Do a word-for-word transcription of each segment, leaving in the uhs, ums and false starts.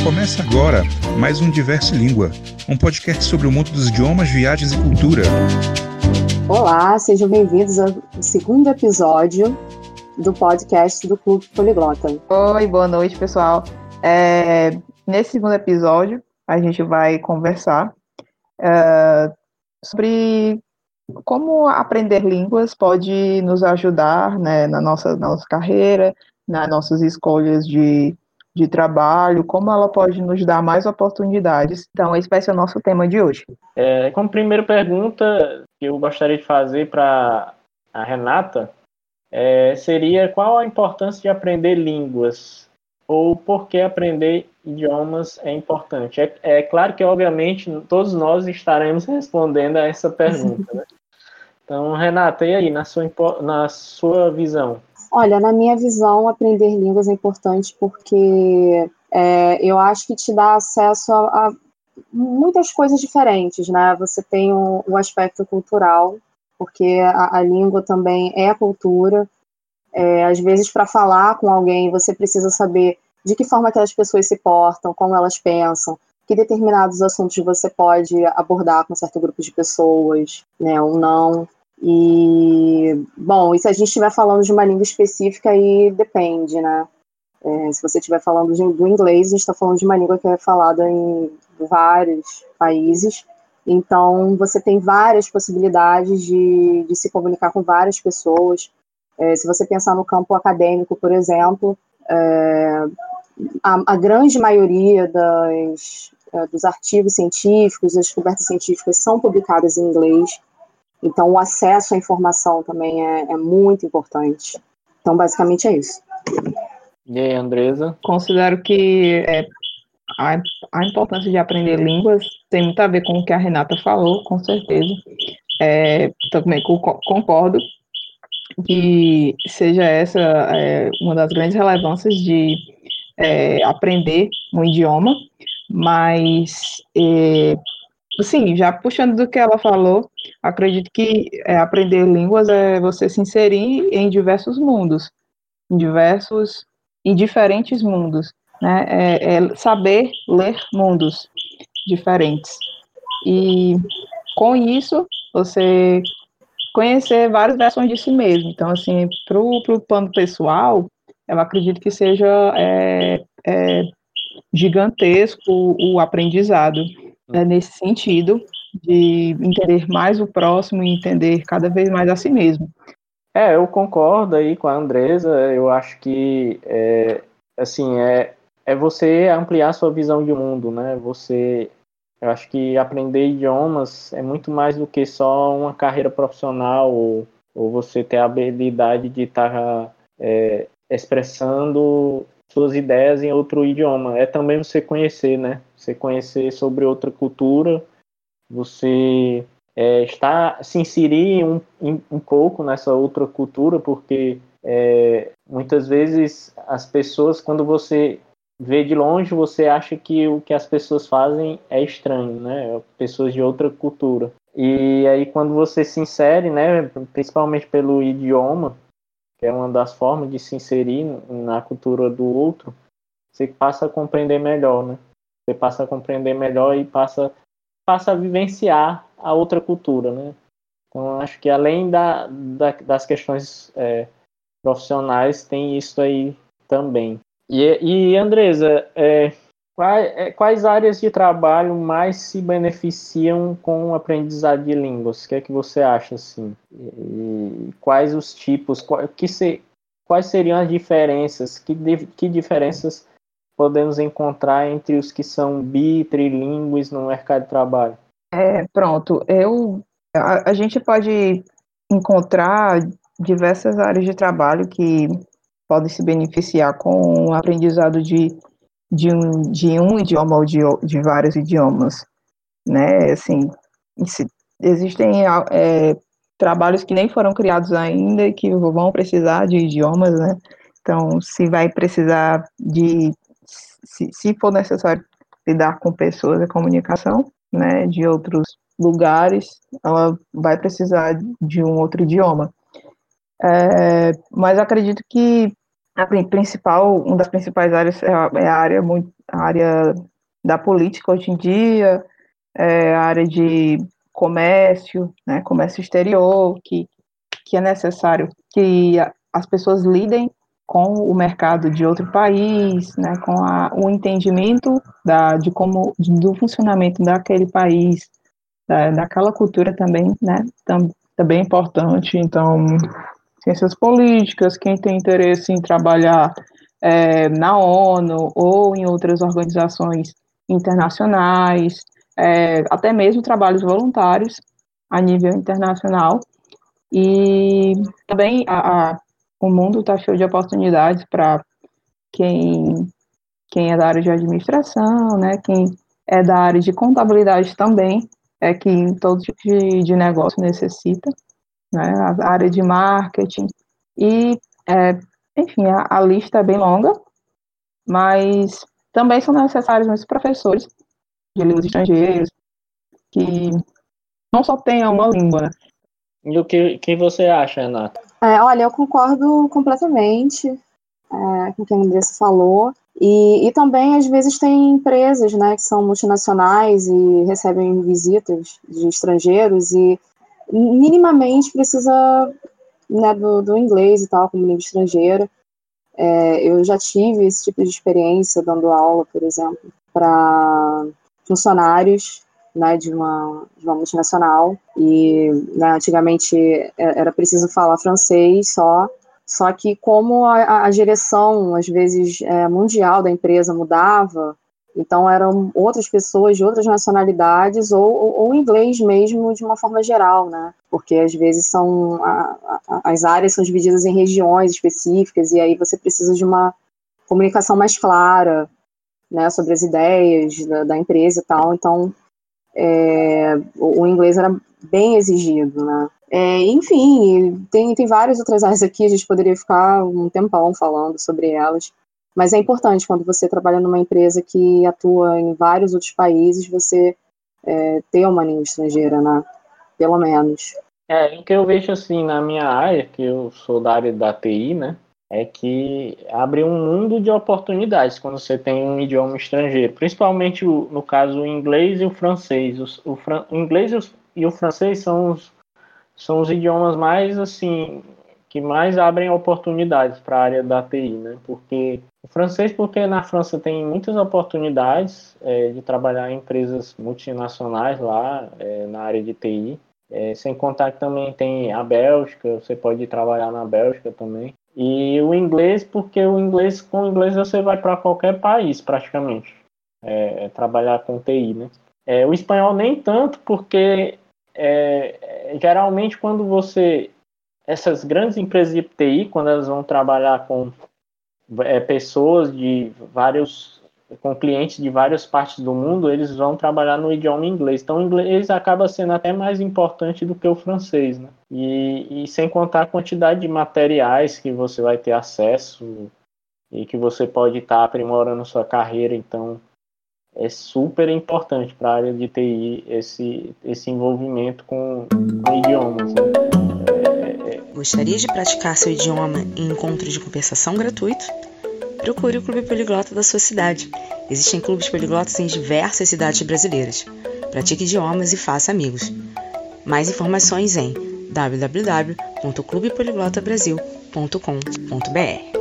Começa agora mais um Diverso Língua, um podcast sobre o mundo dos idiomas, viagens e cultura. Olá, sejam bem-vindos ao segundo episódio do podcast do Clube Poliglota. Oi, boa noite, pessoal. É, nesse segundo episódio, a gente vai conversar é, sobre como aprender línguas pode nos ajudar, né, na nossa, na nossa carreira, nas nossas escolhas de, de trabalho, como ela pode nos dar mais oportunidades. Então, esse vai ser o nosso tema de hoje. É, como primeira pergunta que eu gostaria de fazer para a Renata é, seria qual a importância de aprender línguas ou por que aprender idiomas é importante. É, é claro que, obviamente, todos nós estaremos respondendo a essa pergunta, né? Então, Renata, e aí, na sua, na sua visão? Olha, na minha visão, aprender línguas é importante porque é, eu acho que te dá acesso a, a muitas coisas diferentes, né? Você tem o, o aspecto cultural, porque a, a língua também é a cultura. É, às vezes, para falar com alguém, você precisa saber de que forma aquelas pessoas se portam, como elas pensam, que determinados assuntos você pode abordar com um certo grupo de pessoas, né, ou não. E, bom, e se a gente estiver falando de uma língua específica, aí depende, né? É, se você estiver falando de, do inglês, a gente está falando de uma língua que é falada em vários países. Então, você tem várias possibilidades de, de se comunicar com várias pessoas. É, se você pensar no campo acadêmico, por exemplo, é, a, a grande maioria das, é, dos artigos científicos, das descobertas científicas são publicadas em inglês. Então, o acesso à informação também é, é muito importante. Então, basicamente é isso. E aí, Andresa? Considero que é, a, a importância de aprender línguas tem muito a ver com o que a Renata falou, com certeza. É, também concordo que seja essa é, uma das grandes relevâncias de é, aprender um idioma, mas, é, assim, já puxando do que ela falou, acredito que é, aprender línguas é você se inserir em diversos mundos, em diversos e diferentes mundos, né? É, é saber ler mundos diferentes. E com isso, você conhecer várias versões de si mesmo. Então, assim, para o plano pessoal, eu acredito que seja é, é, gigantesco o aprendizado, né, nesse sentido, de entender mais o próximo e entender cada vez mais a si mesmo. É, eu concordo aí com a Andresa. Eu acho que é, assim, é, é você ampliar sua visão de mundo, né? Você, eu acho que aprender idiomas é muito mais do que só uma carreira profissional ou, ou você ter a habilidade de estar é, expressando suas ideias em outro idioma. É também você conhecer, né? Você conhecer sobre outra cultura, você é, está, se inserir um, um pouco nessa outra cultura, porque é, muitas vezes as pessoas, quando você vê de longe, você acha que o que as pessoas fazem é estranho, né? Pessoas de outra cultura. E aí quando você se insere, né, principalmente pelo idioma, que é uma das formas de se inserir na cultura do outro, você passa a compreender melhor, né? Você passa a compreender melhor e passa, passa a vivenciar a outra cultura, né? Então, acho que além da, da, das questões é, profissionais, tem isso aí também. E, e Andresa, é, quais, é, quais áreas de trabalho mais se beneficiam com o aprendizado de línguas? O que é que você acha, assim? E quais os tipos, qual, que se, quais seriam as diferenças? Que, que diferenças podemos encontrar entre os que são bi, trilingües no mercado de trabalho? É, pronto, eu, a, a gente pode encontrar diversas áreas de trabalho que podem se beneficiar com o aprendizado de, de, um, de um idioma ou de, de vários idiomas, né? Assim, se, existem é, trabalhos que nem foram criados ainda e que vão precisar de idiomas, né? Então, se vai precisar de, se, se for necessário lidar com pessoas, a comunicação, né, de outros lugares, ela vai precisar de um outro idioma. É, mas acredito que a principal, uma das principais áreas é a, é a área muito, a área da política hoje em dia, é a área de comércio, né, comércio exterior, que, que é necessário que a, as pessoas lidem com o mercado de outro país, né, com a, o entendimento da, de como, do funcionamento daquele país, da, daquela cultura também, né, tam, também é importante. Então, ciências políticas, quem tem interesse em trabalhar é, na ONU ou em outras organizações internacionais, é, até mesmo trabalhos voluntários a nível internacional. E também a, a, o mundo está cheio de oportunidades para quem, quem é da área de administração, né, quem é da área de contabilidade também, é que em todo tipo de, de negócio necessita, né, a área de marketing, e, é, enfim, a, a lista é bem longa, mas também são necessários muitos professores de línguas estrangeiras que não só tenham uma língua, né? E o que, que você acha, Renata? É, olha, eu concordo completamente é, com o que a Andressa falou. E, e também, às vezes, tem empresas, né, que são multinacionais e recebem visitas de estrangeiros e minimamente precisa, né, do, do inglês e tal, como língua estrangeira. É, eu já tive esse tipo de experiência dando aula, por exemplo, para funcionários, né, de uma, de uma multinacional, e, né, antigamente era preciso falar francês só, só que como a, a direção, às vezes, é, mundial da empresa mudava, então eram outras pessoas de outras nacionalidades ou, ou, ou inglês mesmo de uma forma geral, né? Porque às vezes são a, a, as áreas são divididas em regiões específicas e aí você precisa de uma comunicação mais clara, né, sobre as ideias da, da empresa e tal. Então é, o, o inglês era bem exigido, né? É, enfim, tem, tem várias outras áreas aqui, a gente poderia ficar um tempão falando sobre elas, mas é importante quando você trabalha numa empresa que atua em vários outros países, você é, ter uma língua estrangeira, né? Pelo menos. É, o que eu vejo assim na minha área, que eu sou da área da T I, né? É que abre um mundo de oportunidades quando você tem um idioma estrangeiro, principalmente o, no caso o inglês e o francês. O, o, fran, o inglês e o, e o francês são os, são os idiomas mais assim que mais abrem oportunidades para a área da T I, né? Porque o francês, porque na França tem muitas oportunidades é, de trabalhar em empresas multinacionais lá é, na área de T I. É, sem contar que também tem a Bélgica, você pode trabalhar na Bélgica também. E o inglês, porque o inglês, com o inglês você vai para qualquer país praticamente, é, é trabalhar com T I, né? É, o espanhol nem tanto, porque é, geralmente quando você, essas grandes empresas de T I, quando elas vão trabalhar com é, pessoas de vários, com clientes de várias partes do mundo, eles vão trabalhar no idioma inglês. Então, o inglês acaba sendo até mais importante do que o francês, né? E, e sem contar a quantidade de materiais que você vai ter acesso e que você pode estar aprimorando sua carreira. Então, é super importante para a área de T I esse, esse envolvimento com, com idiomas, né? É, é... Gostaria de praticar seu idioma em encontros de conversação gratuito? Procure o Clube Poliglota da sua cidade. Existem clubes poliglotas em diversas cidades brasileiras. Pratique idiomas e faça amigos. Mais informações em w w w ponto clube poliglota brasil ponto com ponto b r.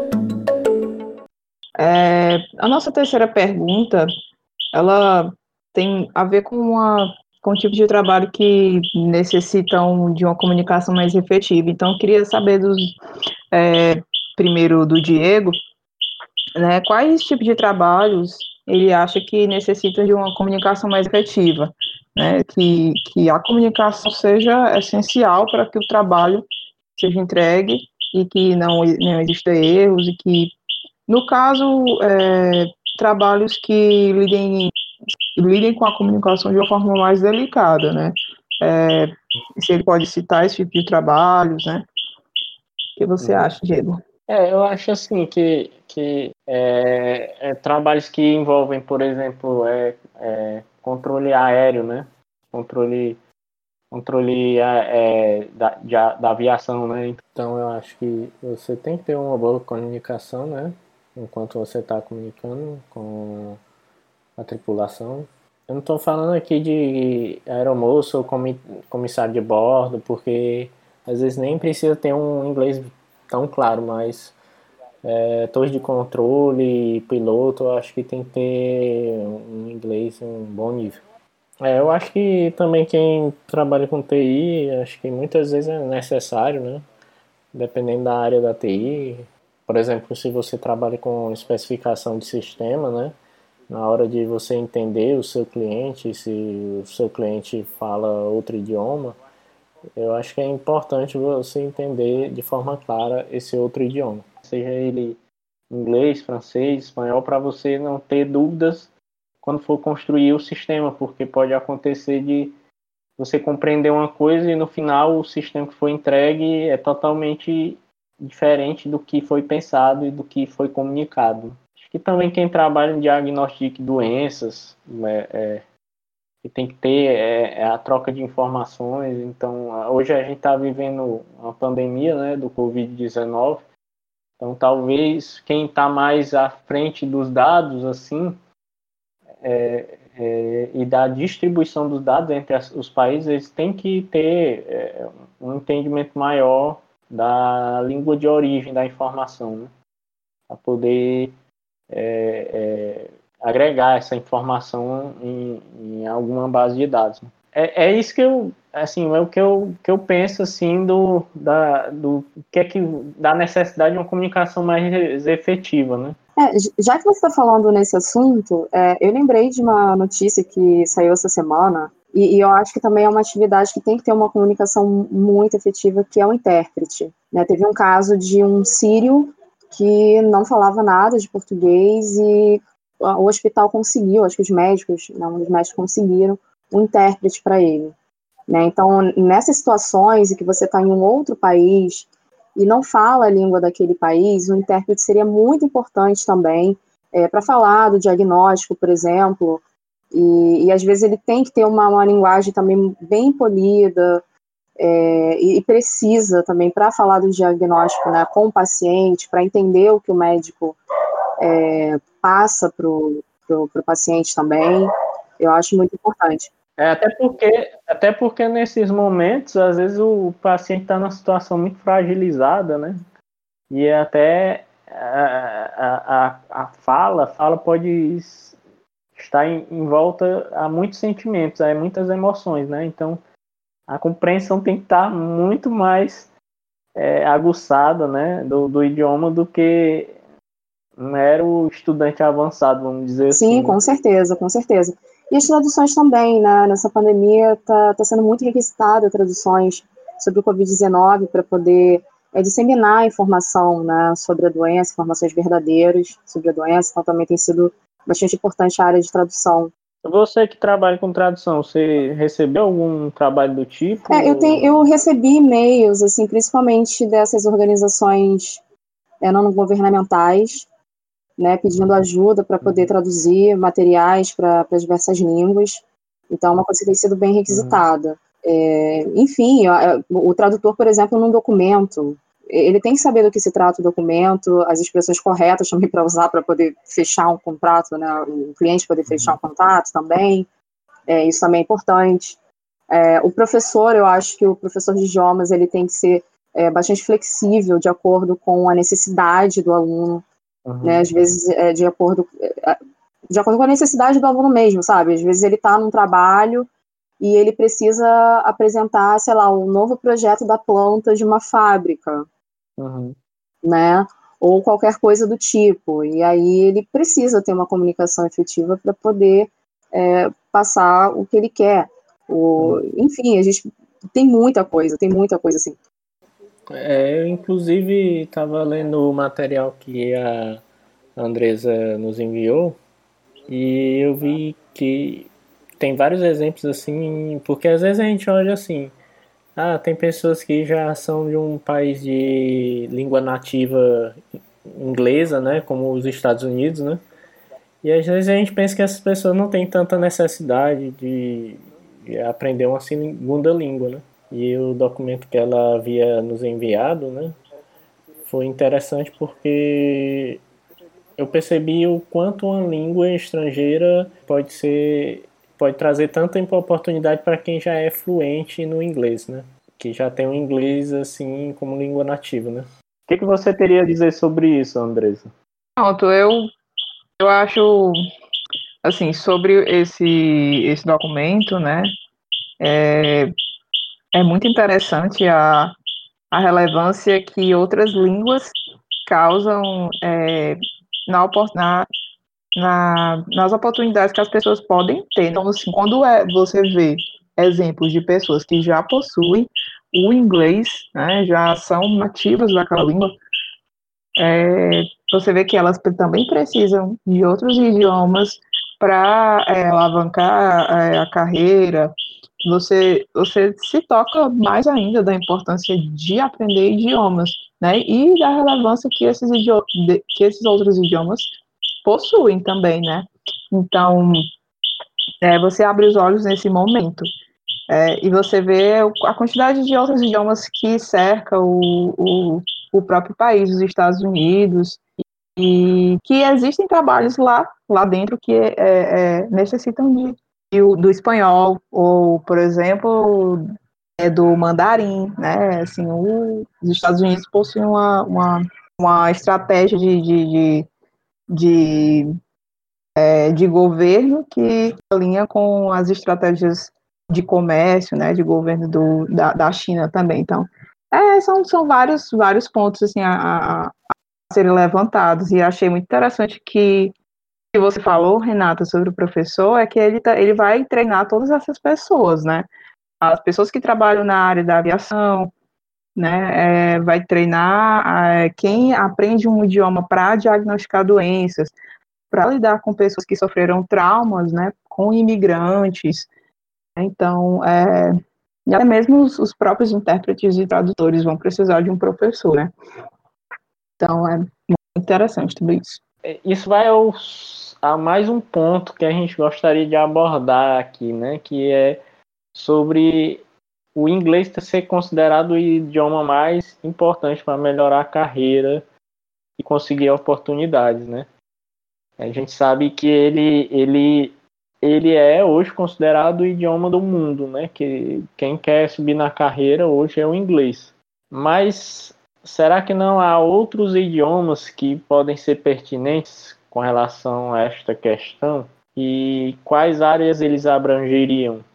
É, a nossa terceira pergunta, ela tem a ver com, uma, com um tipo de trabalho que necessitam de uma comunicação mais efetiva. Então, eu queria saber dos, é, primeiro do Diego, né, quais tipos de trabalhos ele acha que necessitam de uma comunicação mais efetiva, né, que, que a comunicação seja essencial para que o trabalho seja entregue e que não, não existam erros, e que, no caso, é, trabalhos que lidem, lidem com a comunicação de uma forma mais delicada, né, é, se ele pode citar esse tipo de trabalhos, né, o que você acha, Diego? É, eu acho assim que, que é, é, trabalhos que envolvem, por exemplo, é, é, controle aéreo, né? Controle, controle é, da, de, da aviação, né? Então eu acho que você tem que ter uma boa comunicação, né? Enquanto você está comunicando com a tripulação. Eu não estou falando aqui de aeromoço ou comissário de bordo, porque às vezes nem precisa ter um inglês tão claro, mas é, torre de controle, piloto, eu acho que tem que ter um inglês em um bom nível. É, eu acho que também quem trabalha com T I, acho que muitas vezes é necessário, né? Dependendo da área da T I. Por exemplo, se você trabalha com especificação de sistema, né? Na hora de você entender o seu cliente, se o seu cliente fala outro idioma, eu acho que é importante você entender de forma clara esse outro idioma. Seja ele inglês, francês, espanhol, para você não ter dúvidas quando for construir o sistema, porque pode acontecer de você compreender uma coisa e no final o sistema que foi entregue é totalmente diferente do que foi pensado e do que foi comunicado. Acho que também quem trabalha em diagnóstico de doenças, é, é, que tem que ter é, é a troca de informações. Então, hoje a gente está vivendo uma pandemia, né, do covid dezenove. Então, talvez quem está mais à frente dos dados, assim, é, é, e da distribuição dos dados entre as, os países, eles têm que ter é, um entendimento maior da língua de origem da informação, né, para poder é, é, agregar essa informação em, em alguma base de dados. É, é isso que eu, assim, é o que eu, que eu penso, assim, do, da, do que é que, da necessidade de uma comunicação mais efetiva, né? É, já que você está falando nesse assunto, é, eu lembrei de uma notícia que saiu essa semana, e, e eu acho que também é uma atividade que tem que ter uma comunicação muito efetiva, que é o intérprete, né? Teve um caso de um sírio que não falava nada de português e o hospital conseguiu, acho que os médicos, não, os médicos conseguiram um intérprete para ele, né? Então, nessas situações em que você está em um outro país e não fala a língua daquele país, o intérprete seria muito importante também é, para falar do diagnóstico, por exemplo, e, e às vezes ele tem que ter uma, uma linguagem também bem polida, é, e, e precisa também para falar do diagnóstico, né, com o paciente, para entender o que o médico é, passa para o paciente também. Eu acho muito importante. É, até porque, até porque nesses momentos, às vezes o paciente está numa situação muito fragilizada, né? E até a, a, a fala, a fala pode estar em, em volta a muitos sentimentos, a muitas emoções, né? Então, a compreensão tem que estar muito mais é, aguçada, né, do, do idioma do que um mero estudante avançado, vamos dizer Sim, assim. Sim, com certeza, com certeza. E as traduções também, né? Nessa pandemia está tá sendo muito requisitada traduções sobre o covid dezenove para poder é, disseminar informação, né, sobre a doença, informações verdadeiras sobre a doença. Então também tem sido bastante importante a área de tradução. Você que trabalha com tradução, você recebeu algum trabalho do tipo? É, eu, tenho, eu recebi e-mails, assim, principalmente dessas organizações é, não governamentais, né, pedindo ajuda para poder traduzir materiais para as diversas línguas. Então, é uma coisa que tem sido bem requisitada. Uhum. É, enfim, o, o tradutor, por exemplo, num documento, ele tem que saber do que se trata o documento, as expressões corretas também para usar para poder fechar um contrato, né, o cliente poder fechar um contrato também, é, isso também é importante. É, o professor, eu acho que o professor de idiomas, ele tem que ser é, bastante flexível de acordo com a necessidade do aluno. Uhum. Né, às vezes é, de acordo de acordo com a necessidade do aluno mesmo, sabe? Às vezes ele está num trabalho e ele precisa apresentar, sei lá, um novo projeto da planta de uma fábrica, uhum. né? Ou qualquer coisa do tipo. E aí ele precisa ter uma comunicação efetiva para poder é, passar o que ele quer. O, uhum. Enfim, a gente tem muita coisa, tem muita coisa assim. É, eu, inclusive, estava lendo o material que a Andresa nos enviou e eu vi que tem vários exemplos assim, porque às vezes a gente olha assim, ah, tem pessoas que já são de um país de língua nativa inglesa, né, como os Estados Unidos, né, e às vezes a gente pensa que essas pessoas não têm tanta necessidade de, aprender uma segunda língua, né? E o documento que ela havia nos enviado, né, foi interessante porque eu percebi o quanto uma língua estrangeira pode ser, pode trazer tanta oportunidade para quem já é fluente no inglês, né? Que já tem o inglês assim como língua nativa, né? O que, que você teria a dizer sobre isso, Andressa? Pronto, eu, eu acho, assim, sobre esse, esse documento, né, é, é muito interessante a, a relevância que outras línguas causam é, na, na, na, nas oportunidades que as pessoas podem ter. Então, assim, quando é, você vê exemplos de pessoas que já possuem o inglês, né, já são nativas daquela língua, é, você vê que elas também precisam de outros idiomas para é, alavancar é, a carreira. Você, você se toca mais ainda da importância de aprender idiomas, né, e da relevância que esses, idioma, que esses outros idiomas possuem também, né. Então, é, você abre os olhos nesse momento. É, e você vê a quantidade de outros idiomas que cerca o, o, o próprio país, os Estados Unidos, e que existem trabalhos lá, lá dentro que é, é, necessitam de, de, do espanhol, ou, por exemplo, é, do mandarim, né? Assim, o, os Estados Unidos possuem uma, uma, uma estratégia de, de, de, de, é, de governo que alinha com as estratégias de comércio, né, de governo do, da, da China também. Então, é, são, são vários, vários pontos assim, a, a serem levantados, e achei muito interessante que, que você falou, Renata, sobre o professor, é que ele, tá, ele vai treinar todas essas pessoas, né, as pessoas que trabalham na área da aviação, né, é, vai treinar é, quem aprende um idioma para diagnosticar doenças, para lidar com pessoas que sofreram traumas, né, com imigrantes. Então, é, e até mesmo os, os próprios intérpretes e tradutores vão precisar de um professor, né. Então, é interessante tudo isso. Isso vai ao, a mais um ponto que a gente gostaria de abordar aqui, né? Que é sobre o inglês ser considerado o idioma mais importante para melhorar a carreira e conseguir oportunidades, né? A gente sabe que ele, ele, ele é hoje considerado o idioma do mundo, né? Que quem quer subir na carreira hoje é o inglês. Mas será que não há outros idiomas que podem ser pertinentes com relação a esta questão? E quais áreas eles abrangeriam?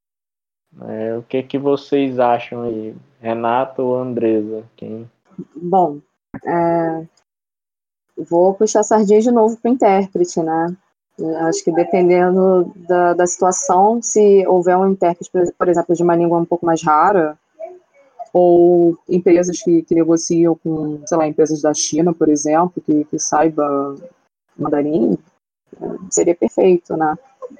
É, o que, que vocês acham aí, Renata ou Andressa? Quem... Bom, é, vou puxar a sardinha de novo para o intérprete, né? Acho que dependendo da, da situação, se houver um intérprete, por exemplo, de uma língua um pouco mais rara, ou empresas que, que negociam com, sei lá, empresas da China, por exemplo, que, que saiba mandarim, seria perfeito, né?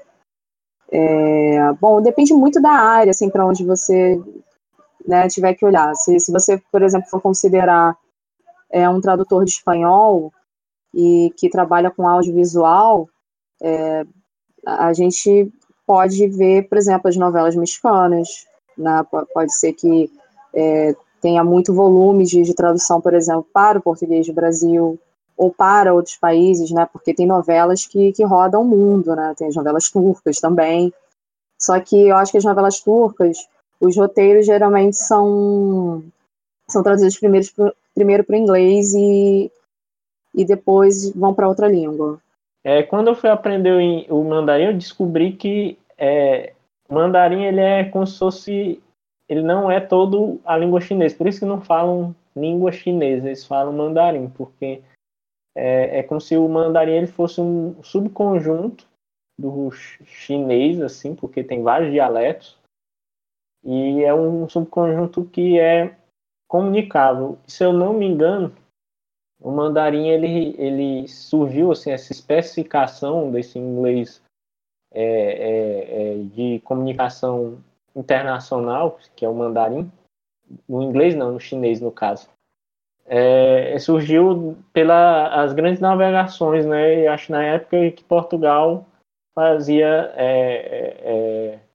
É, bom, depende muito da área, assim, para onde você, né, tiver que olhar. Se, se você, por exemplo, for considerar é, um tradutor de espanhol e que trabalha com audiovisual, é, a gente pode ver, por exemplo, as novelas mexicanas, né? Pode ser que é, tenha muito volume de, de tradução, por exemplo, para o português do Brasil ou para outros países, né? Porque tem novelas que, que rodam o mundo, né? Tem as novelas turcas também. Só que eu acho que as novelas turcas, os roteiros geralmente são, são traduzidos primeiro pro, primeiro para o inglês e, e depois vão para outra língua. É, quando eu fui aprender o mandarim, eu descobri que é, o mandarim ele é como se fosse, ele não é todo a língua chinesa, por isso que não falam língua chinesa, eles falam mandarim, porque é, é como se o mandarim ele fosse um subconjunto do chinês, assim, porque tem vários dialetos, e é um subconjunto que é comunicável. Se eu não me engano, o mandarim ele, ele surgiu, assim, essa especificação desse inglês é, é, é, de comunicação internacional, que é o mandarim, no inglês não, no chinês no caso, é, surgiu pelas grandes navegações, né? E acho na época que Portugal fazia é, é,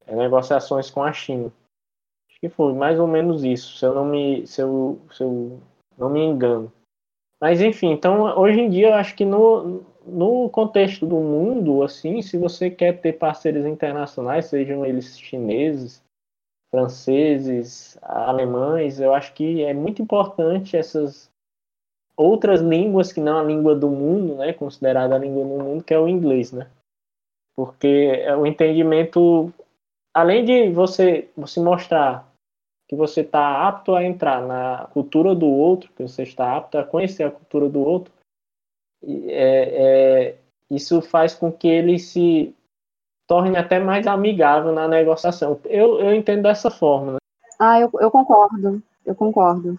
é, negociações com a China. Acho que foi mais ou menos isso, se eu não me, se eu, se eu não me engano. Mas enfim, então hoje em dia eu acho que no, no contexto do mundo, assim, se você quer ter parceiros internacionais, sejam eles chineses, franceses, alemães, eu acho que é muito importante essas outras línguas que não a língua do mundo, né, considerada a língua do mundo, que é o inglês, né? Porque é o entendimento, além de você, você mostrar que você está apto a entrar na cultura do outro, que você está apto a conhecer a cultura do outro, é, é, isso faz com que ele se torne até mais amigável na negociação. Eu, eu entendo dessa forma, né? Ah, eu, eu concordo, eu concordo.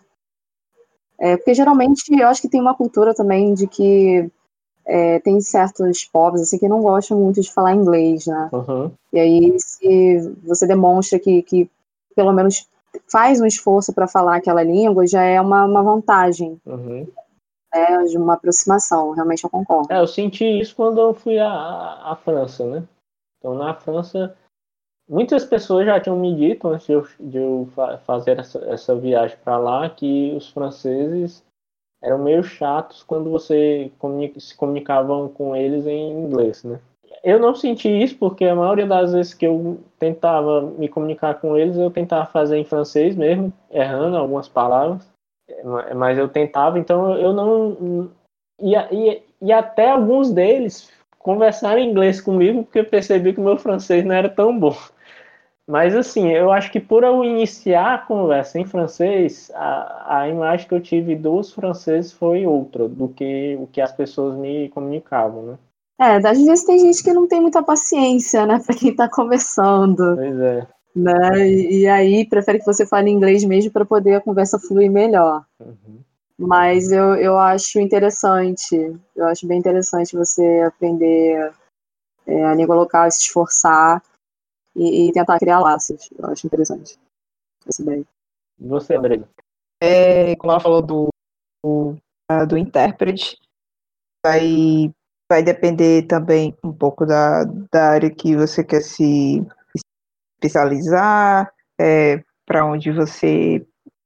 É, porque geralmente eu acho que tem uma cultura também de que é, tem certos povos assim, que não gostam muito de falar inglês, né? Uhum. E aí, se você demonstra que, que pelo menos faz um esforço para falar aquela língua, já é uma, uma vantagem, Uhum. né, de uma aproximação. Realmente eu concordo. É, eu senti isso quando eu fui à, à França, né? Então, na França, muitas pessoas já tinham me dito, antes de eu, de eu fa- fazer essa, essa viagem para lá, que os franceses eram meio chatos quando você comunica, se comunicavam com eles em inglês, né? Eu não senti isso porque a maioria das vezes que eu tentava me comunicar com eles, eu tentava fazer em francês mesmo, errando algumas palavras, mas eu tentava, então eu não... E, e, e até alguns deles conversaram em inglês comigo porque eu percebi que o meu francês não era tão bom. Mas assim, eu acho que por eu iniciar a conversa em francês, a, a imagem que eu tive dos franceses foi outra do que o que as pessoas me comunicavam, né? É, às vezes tem gente que não tem muita paciência, né, para quem está conversando, Pois é. né, e, e aí prefere que você fale inglês mesmo para poder a conversa fluir melhor. Uhum. Mas eu, eu acho interessante, eu acho bem interessante você aprender é, a língua local, se esforçar e, e tentar criar laços. Eu acho interessante essa ideia. E você, André? É, como ela falou do, do, ah, do intérprete, vai, vai depender também um pouco da, da área que você quer se especializar, é, para onde você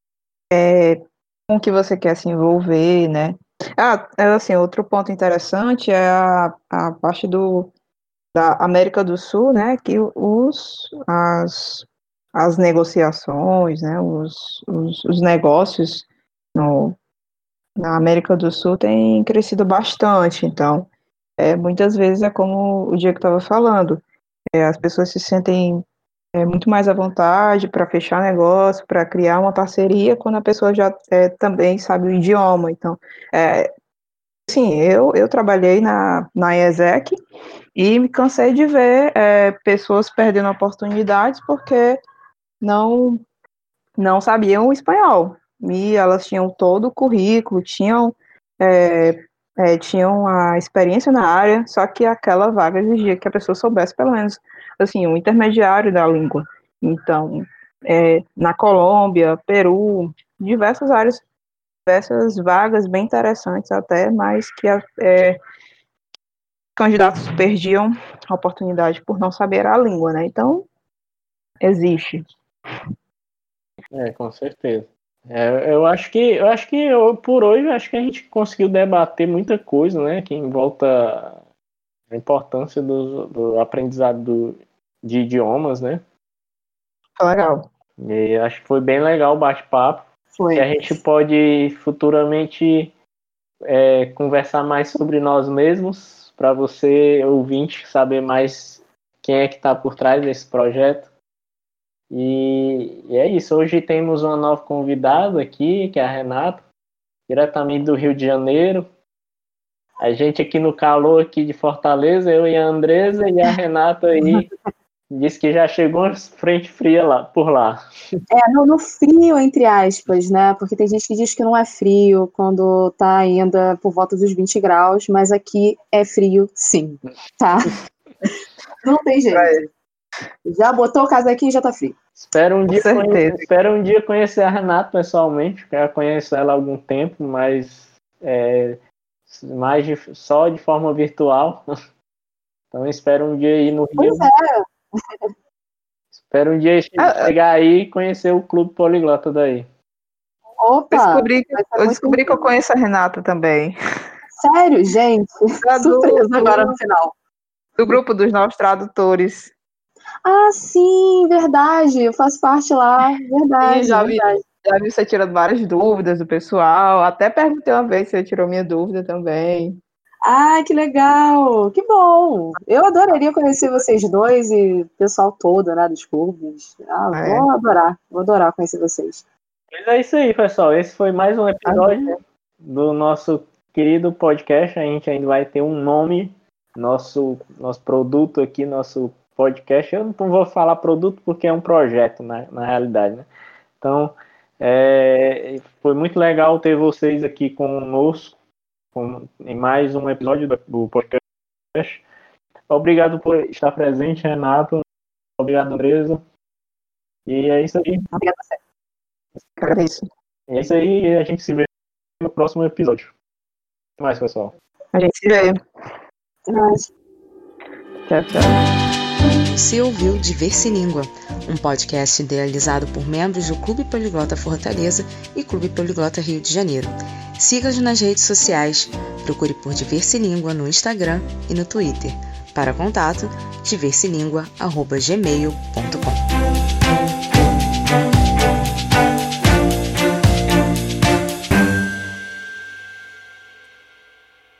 é, com que você quer se envolver, né? Ah, é, assim, outro ponto interessante é a, a parte do, da América do Sul, né? Que os, as, as negociações, né? Os, os, os negócios no, na América do Sul têm crescido bastante. Então, é, muitas vezes é como o Diego estava falando, é, as pessoas se sentem é, muito mais à vontade para fechar negócio, para criar uma parceria, quando a pessoa já é, também sabe o idioma. Então, é, sim, eu, eu trabalhei na, na IESEC e me cansei de ver é, pessoas perdendo oportunidades porque não, não sabiam o espanhol. E elas tinham todo o currículo, tinham, é, é, tinham a experiência na área, só que aquela vaga exigia que a pessoa soubesse pelo menos assim, um intermediário da língua. Então, é, na Colômbia, Peru, diversas áreas, diversas vagas bem interessantes até, mas que é, candidatos perdiam a oportunidade por não saber a língua, né? Então, existe. É, com certeza. É, eu acho que, eu acho que eu, por hoje, eu acho que a gente conseguiu debater muita coisa, né? Que envolta a importância do, do aprendizado do, de idiomas, né? Legal. E acho que foi bem legal o bate-papo. Foi. Que a gente pode futuramente é, conversar mais sobre nós mesmos, para você, ouvinte, saber mais quem é que está por trás desse projeto. E, e é isso. Hoje temos uma nova convidada aqui, que é a Renata, diretamente do Rio de Janeiro. A gente aqui no calor aqui de Fortaleza, eu e a Andresa, e a Renata aí disse que já chegou uma frente fria lá, por lá. É, no, no frio, entre aspas, né? Porque tem gente que diz que não é frio quando tá ainda por volta dos vinte graus, mas aqui é frio, sim, tá? Não tem jeito. Já botou o casaquinho e já tá frio. Espero um, dia certeza. conhecer, espero um dia conhecer a Renata pessoalmente, já conheço ela há algum tempo, mas é, mais de, só de forma virtual. Então espero um dia ir no Pois Rio. é. Espero um dia chegar aí e conhecer o Clube Poliglota daí. Opa! Eu descobri, que, eu, descobri que eu conheço a Renata também. Sério, gente? Surpresa do, agora no final. Do grupo dos novos tradutores. Ah, sim, verdade. Eu faço parte lá, verdade. Sim, já, vi, verdade. já vi você tirando várias dúvidas do pessoal. Até perguntei uma vez se você tirou minha dúvida também. Ah, que legal! Que bom! Eu adoraria conhecer vocês dois e o pessoal todo, né, dos clubes. Ah, é. Vou adorar, vou adorar conhecer vocês. Mas é isso aí, pessoal. Esse foi mais um episódio do nosso querido podcast. A gente ainda vai ter um nome, nosso, nosso produto aqui, nosso podcast. Eu não vou falar produto porque é um projeto, na, na realidade, né? Então, é, foi muito legal ter vocês aqui conosco com, em mais um episódio do, do podcast. Obrigado por estar presente, Renato. Obrigado, Andresa. E é isso aí. Obrigada a você. Agradeço. É isso aí, a gente se vê no próximo episódio. Até mais, pessoal. A gente se vê. Até mais. Tchau, tchau. Você ouviu Diversilíngua, um podcast idealizado por membros do Clube Poliglota Fortaleza e Clube Poliglota Rio de Janeiro. Siga-nos nas redes sociais, procure por Diversilíngua no Instagram e no Twitter. Para contato, diversilingua arroba gmail ponto com.